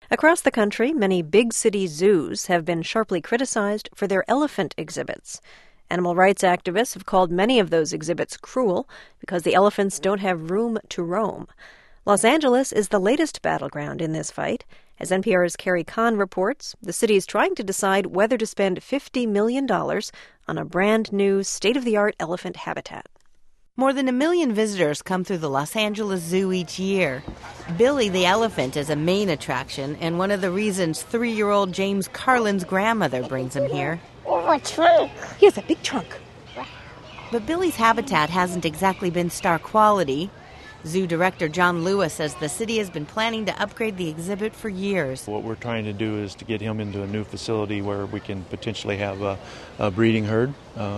Across the country, many big city zoos have been sharply criticized for their elephant exhibits. Animal rights activists have called many of those exhibits cruel because the elephants don't have room to roam. Los Angeles is the latest battleground in this fight. As NPR's Carrie Kahn reports, the city is trying to decide whether to spend $50 million on a brand new, state-of-the-art elephant habitat. More than 1 million visitors come through the Los Angeles Zoo each year. Billy the elephant is a main attraction, and one of the reasons 3-year-old James Carlin's grandmother brings him here. Oh, a trunk. He has a big trunk. But Billy's habitat hasn't exactly been star quality. Zoo director John Lewis says the city has been planning to upgrade the exhibit for years. What we're trying to do is to get him into a new facility where we can potentially have a breeding herd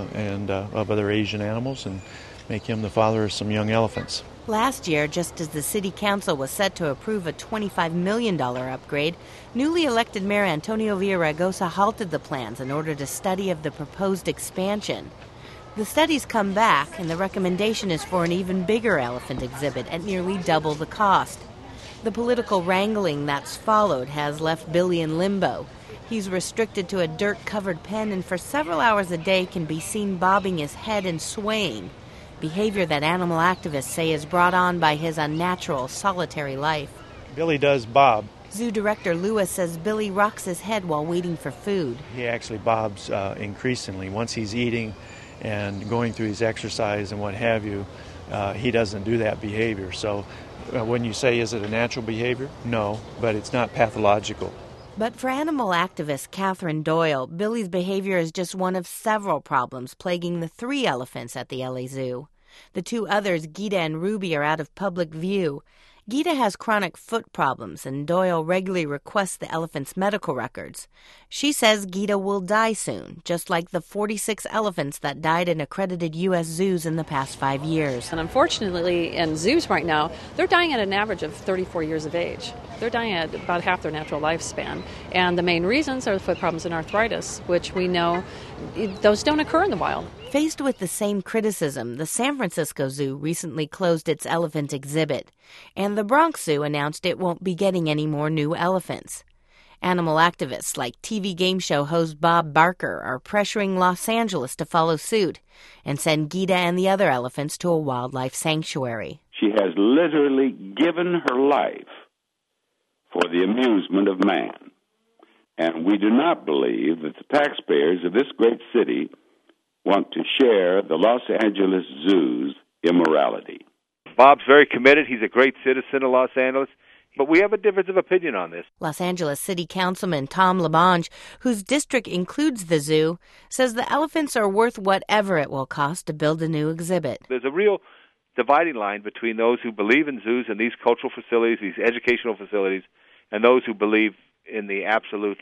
of other Asian animals and make him the father of some young elephants. Last year, just as the city council was set to approve a $25 million upgrade, newly elected Mayor Antonio Villaraigosa halted the plans in order to study of the proposed expansion. The study's come back, and the recommendation is for an even bigger elephant exhibit at nearly double the cost. The political wrangling that's followed has left Billy in limbo. He's restricted to a dirt-covered pen and for several hours a day can be seen bobbing his head and swaying, behavior that animal activists say is brought on by his unnatural, solitary life. Billy does bob. Zoo director Lewis says Billy rocks his head while waiting for food. He actually bobs increasingly. Once he's eating and going through his exercise and what have you, he doesn't do that behavior. So when you say, is it a natural behavior? No, but it's not pathological. But for animal activist Catherine Doyle, Billy's behavior is just one of several problems plaguing the 3 elephants at the LA Zoo. The 2 others, Gita and Ruby, are out of public view. Gita has chronic foot problems, and Doyle regularly requests the elephant's medical records. She says Gita will die soon, just like the 46 elephants that died in accredited U.S. zoos in the past 5 years. And unfortunately, in zoos right now, they're dying at an average of 34 years of age. They're dying at about half their natural lifespan. And the main reasons are foot problems and arthritis, which we know those don't occur in the wild. Faced with the same criticism, the San Francisco Zoo recently closed its elephant exhibit, and the Bronx Zoo announced it won't be getting any more new elephants. Animal activists like TV game show host Bob Barker are pressuring Los Angeles to follow suit and send Gita and the other elephants to a wildlife sanctuary. She has literally given her life for the amusement of man, and we do not believe that the taxpayers of this great city want to share the Los Angeles Zoo's immorality. Bob's very committed. He's a great citizen of Los Angeles, but we have a difference of opinion on this. Los Angeles City Councilman Tom LaBonge, whose district includes the zoo, says the elephants are worth whatever it will cost to build a new exhibit. There's a real dividing line between those who believe in zoos and these cultural facilities, these educational facilities, and those who believe in the absolute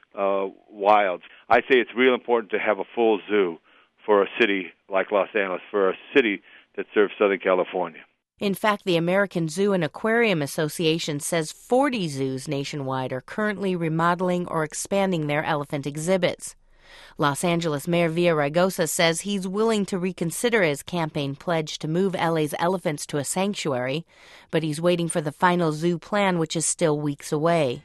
wilds. I say it's real important to have a full zoo for a city like Los Angeles, for a city that serves Southern California. In fact, the American Zoo and Aquarium Association says 40 zoos nationwide are currently remodeling or expanding their elephant exhibits. Los Angeles Mayor Villaraigosa says he's willing to reconsider his campaign pledge to move LA's elephants to a sanctuary, but he's waiting for the final zoo plan, which is still weeks away.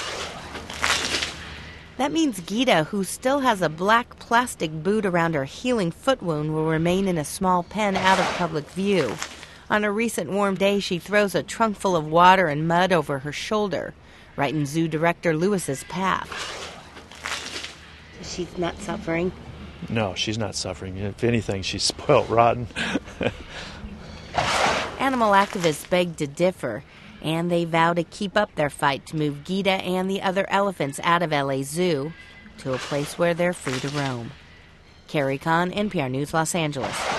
That means Gita, who still has a black plastic boot around her healing foot wound, will remain in a small pen out of public view. On a recent warm day, she throws a trunk full of water and mud over her shoulder, right in Zoo Director Lewis's path. She's not suffering? No, she's not suffering. If anything, she's spoiled rotten. Animal activists beg to differ, and they vow to keep up their fight to move Gita and the other elephants out of LA Zoo to a place where they're free to roam. Carrie Kahn, NPR News, Los Angeles.